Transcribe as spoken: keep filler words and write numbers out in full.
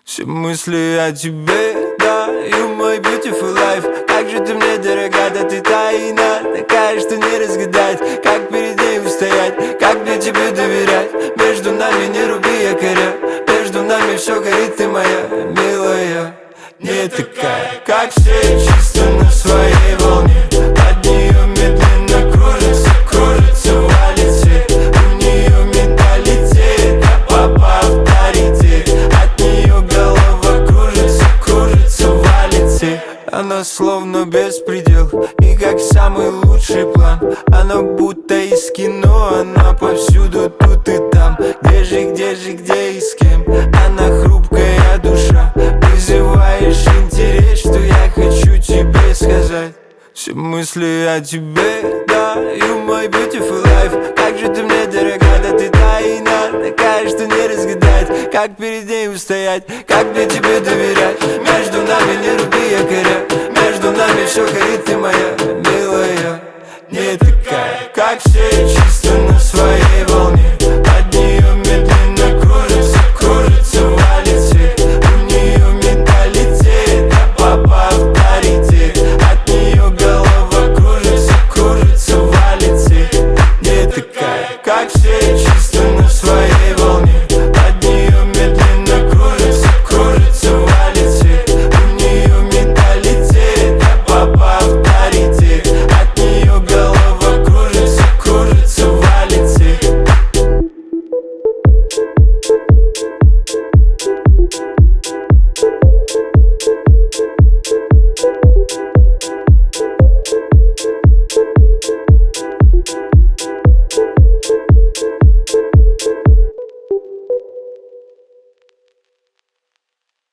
Все мысли о тебе, да, you my beautiful life. Как же ты мне дорога, да ты тайна такая, что не разгадать. Как перед ней устоять, как мне тебе доверять. Между нами не руби якоря, между нами все горит, ты моя милая. Не такая, как все, чисто на своей волне. От нее медленно кружится, кружится, валите. У нее менталитет, а папа авторитет. От нее голова кружится, кружится, валите. Она словно беспредел, и как самый лучший план. Она будто из кино, она повсюду, тут и там. Где же, где же, где и с кем? Она хрупкая душа, вызываешь интерес, что я хочу тебе сказать. Все мысли о тебе, да, you my beautiful life. Как же ты мне дорога, да ты тайна такая, что не разгадать. Как перед ней устоять, как мне тебе доверять. Между нами не руби якоря, между нами все горит, ты моя милая. Не такая, как все, чисто на своей волне. От нее медленно кружится, кружится, валите. У нее менталитет, а папа авторитет. От нее голова кружится, кружится, валите. Не такая, как все.